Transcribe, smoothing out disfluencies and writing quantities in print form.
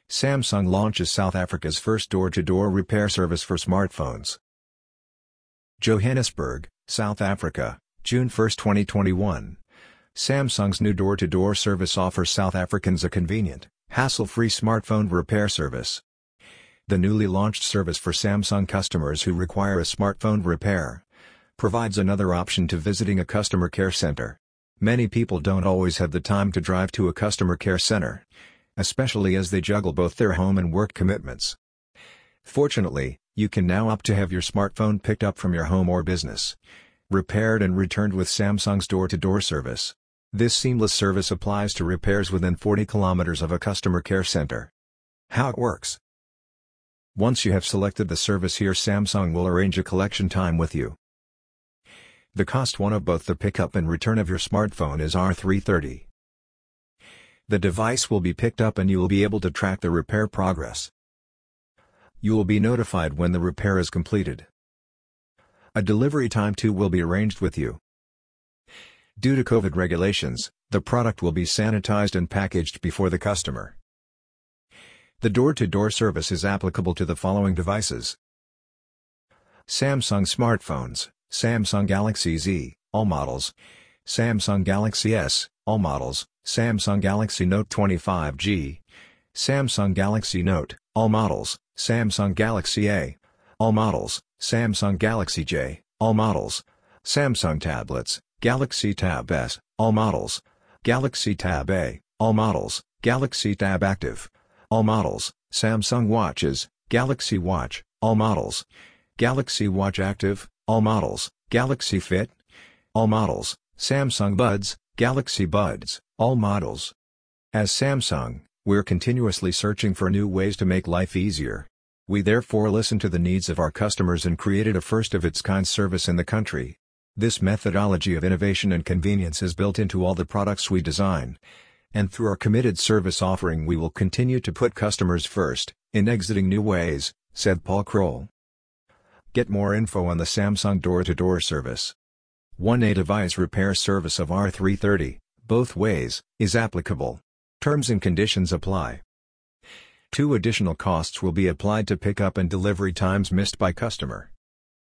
Samsung launches South Africa's first door-to-door repair service for smartphones. Johannesburg, South Africa, June 1, 2021. Samsung's new door-to-door service offers South Africans a convenient, hassle-free smartphone repair service. The newly launched service for Samsung customers who require a smartphone repair provides another option to visiting a customer care center. Many people don't always have the time to drive to a customer care center, especially as they juggle both their home and work commitments. Fortunately, you can now opt to have your smartphone picked up from your home or business, repaired and returned with Samsung's door-to-door service. This seamless service applies to repairs within 40 kilometers of a customer care center. How it works. Once you have selected the service here, Samsung will arrange a collection time with you. The cost of both the pickup and return of your smartphone is R330. The device will be picked up and you will be able to track the repair progress. You will be notified when the repair is completed. A delivery time too will be arranged with you. Due to COVID regulations, the product will be sanitized and packaged before the customer. The door-to-door service is applicable to the following devices: Samsung smartphones, Samsung Galaxy Z, all models, Samsung Galaxy S, all models, Samsung Galaxy Note 25G, Samsung Galaxy Note, all models, Samsung Galaxy A, all models, Samsung Galaxy J, all models, Samsung tablets, Galaxy Tab S, all models, Galaxy Tab A, all models, Galaxy Tab Active, all models, Samsung Watches, Galaxy Watch, all models, Galaxy Watch Active, all models, Galaxy Fit, all models, Samsung Buds, Galaxy Buds, all models. As Samsung, we're continuously searching for new ways to make life easier. We therefore listened to the needs of our customers and created a first-of-its-kind service in the country. This methodology of innovation and convenience is built into all the products we design. And through our committed service offering we will continue to put customers first, in exiting new ways, said Paul Kroll. Get more info on the Samsung door-to-door service. 1A device repair service of R330, both ways, is applicable. Terms and conditions apply. 2 additional costs will be applied to pickup and delivery times missed by customer.